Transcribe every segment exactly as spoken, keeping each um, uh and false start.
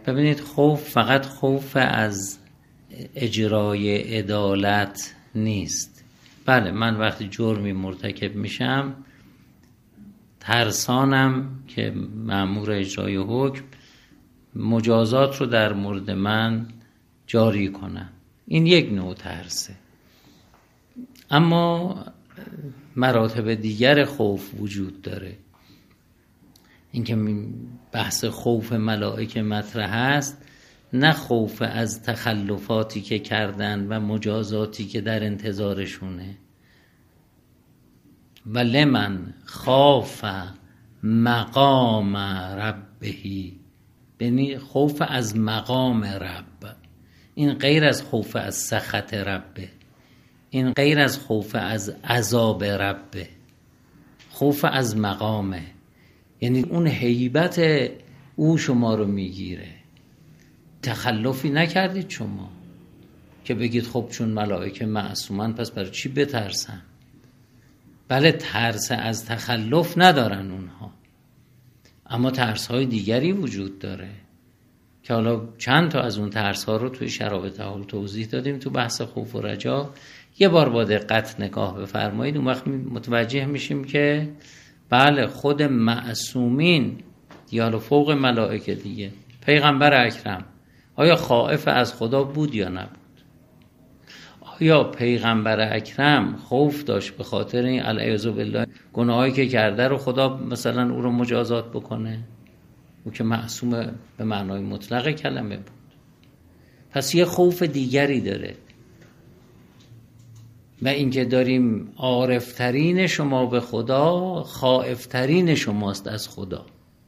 ببینید خوف فقط خوف از اجرای عدالت نیست. بله من وقتی جرمی مرتکب میشم ترسانم که مأمور اجرای حکم مجازات رو در مورد من جاری کنن. این یک نوع ترسه. اما مراتب دیگر خوف وجود داره. اینکه بحث خوف ملائکه مطرح است، نه خوف از تخلفاتی که کردن و مجازاتی که در انتظارشونه. و لمن خاف مقام ربهی، یعنی خوف از مقام رب. این غیر از خوف از سخط ربه، این غیر از خوف از عذاب ربه، خوف از مقامه. یعنی اون هیبت او شما رو میگیره. تخلفی نکردید شما که بگید خب چون ملائکه معصومن پس برای چی بترسن. بله ترس از تخلف ندارن اونها، اما ترس‌های دیگری وجود داره که حالا چند تا از اون ترس‌ها رو توی شراب تحول توضیح دادیم تو بحث خوف و رجا. یه بار با دقت نگاه بفرمایید، اون وقت متوجه میشیم که بله خود معصومین یا حالا فوق ملائکه دیگه، پیغمبر اکرم آیا خائف از خدا بود یا نبود؟ آیا پیغمبر اکرم خوف داشت به خاطر این العیاذ بالله گناهایی که کرده رو خدا مثلا او رو مجازات بکنه؟ او که معصوم به معنای مطلق کلمه بود. پس یه خوف دیگری داره. و اینکه داریم عارفترین شما به خدا خائفترین شماست از خدا.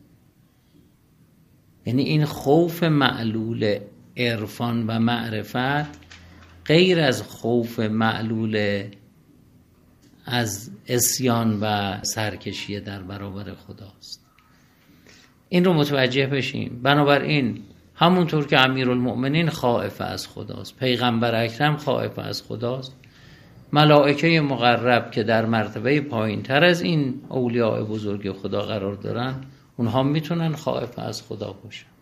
یعنی این خوف معلول عرفان و معرفت غیر از خوف معلول از عصیان و سرکشی در برابر خداست. این رو متوجه بشیم. بنابراین همونطور که امیرالمؤمنین خائف از خداست، پیغمبر اکرم خائف از خداست، ملائکه مقرب که در مرتبه پایین تر از این اولیاء بزرگ خدا قرار دارن اونها میتونن خائف از خدا باشن.